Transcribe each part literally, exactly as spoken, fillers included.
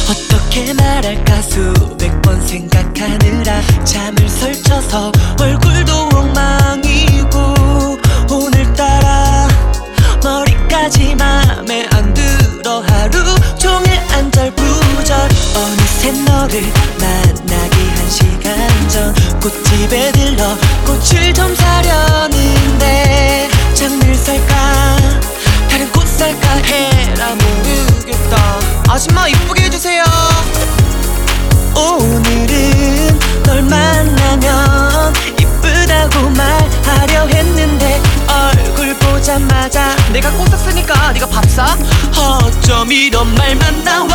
어떻게 말할까 수백 번 생각하느라 잠을 설쳐서 얼굴도 엉망이고 오늘따라 머리까지 맘에 안 들어 하루 종일 안절부절 어느새 너를 만나기 한 시간 전 꽃집에 들러 꽃을 좀 사려는데 장미를 살까 다른 꽃 살까 해라 모르겠다. 아줌마 이쁘게 해주세요. 오늘은 널 만나면 이쁘다고 말하려 했는데 얼굴 보자마자 내가 꽃 샀으니까 네가 밥 사? 어쩜 이런 말만 나와.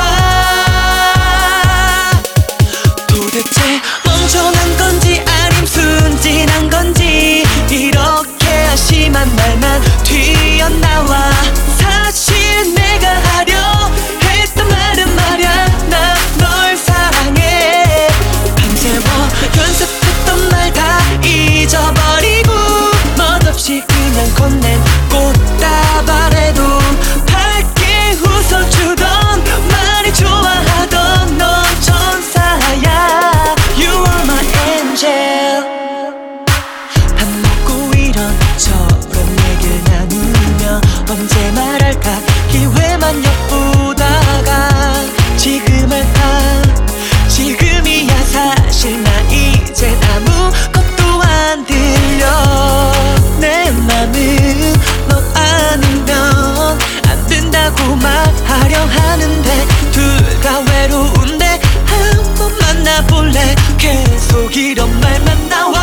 도대체 멍청한 건지 아님 순진한 건지 이렇게 한심한 말만 튀어나와. 사실 내가 하려 했던 말은 말야 나 널 사랑해. 밤새워 연습했던 말 다 잊어버리고 멋없이 그냥 건넨 꽃다발에도 밝게 웃어주던 많이 좋아하던 넌 천사야. You are my angel. 밥 먹고 이런저런 얘기를 나누며 언제 말할까 기회만 엿보다가 지금 할까 지금이야. 사실 나 이젠 아무것도 안 들려. 내 맘은 너 아니면 안 된다고 말하려 하는데 둘 다 외로운데 한번 만나볼래. 계속 이런 말만 나와.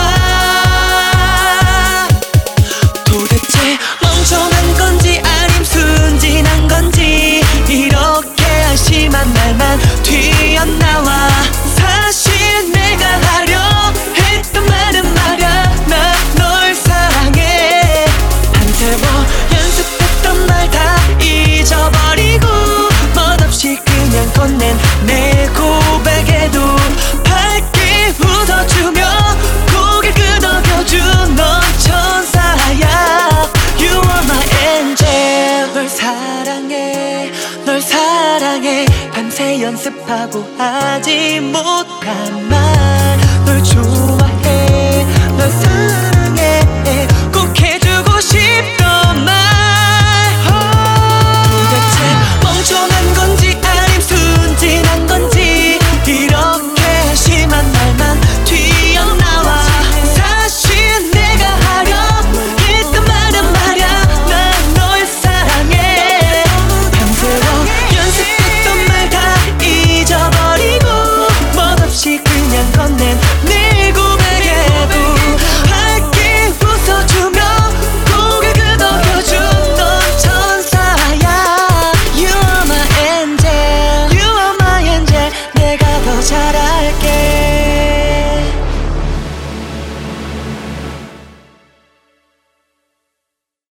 도대체 멍청한 건지 아님 순진한 건지 이렇게 한심한 말만 튀어나와. 사실 내가 하려 했던 말은 말야 나 널 사랑해. 밤새워 연습했던 말 다 잊어버리고 멋없이 그냥 건넨 내 고백에도 밝게 웃어주며 고개 끄덕여준 넌 천사야. You are my angel. 널 사랑해 널 사랑해. 밤새 연습하고 하지 못한 말 널 좋아해 널 사랑해.